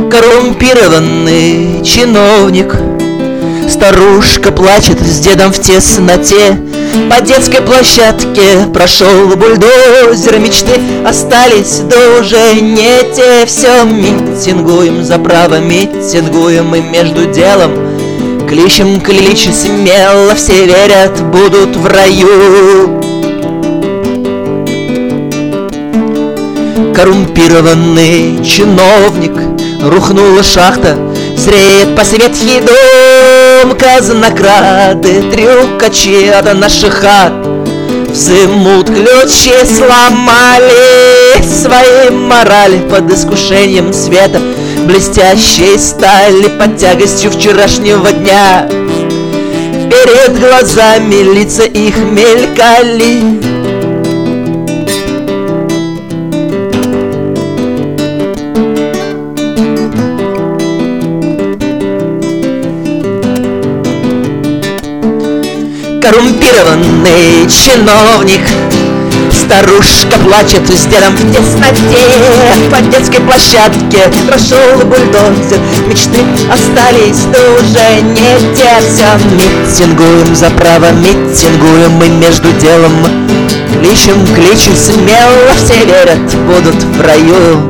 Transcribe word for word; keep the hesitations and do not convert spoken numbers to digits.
Коррумпированный чиновник, старушка плачет с дедом в тесноте. По детской площадке прошел бульдозер, мечты остались, да уже не те. Все митингуем за право, митингуем и между делом кличем клич смело, все верят, будут в раю. Коррумпированный чиновник, рухнула шахта, зреет посветхий дом. Казнокрады, трюкачи от наших хат взымут ключи, сломали свои морали под искушением света, блестящей стали под тягостью вчерашнего дня. Перед глазами лица их мелькали. Коррумпированный чиновник, старушка плачет с дедом в тесноте. По детской площадке прошел бульдозер, мечты остались, да уже не те. Все митингуем за право, митингуем мы между делом кличем, кличем смело, все верят, будут в раю.